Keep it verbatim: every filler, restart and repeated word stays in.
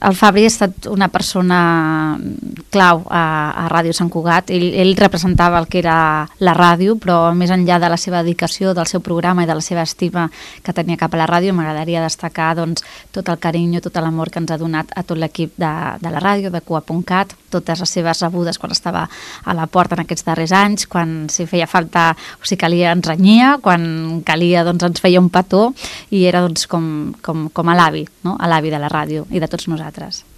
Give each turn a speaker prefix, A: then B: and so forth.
A: el Fabri ha estat una persona clau a, a Ràdio Sant Cugat. Ell, ell representava el que era la ràdio, però més enllà de la seva dedicació, del seu programa i de la seva estima que tenia cap a la ràdio, m'agradaria destacar doncs, tot el carinyo, tot l'amor que ens ha donat a tot l'equip de, de la ràdio, de cua punt cat, totes les seves rebudes quan estava a la porta en aquests darrers anys, quan si feia falta, o si calia ens renyia, quan calia doncs, ens feia un petó, i era doncs, com, com, com a l'avi, no? A l'avi de la ràdio i de tots nosaltres.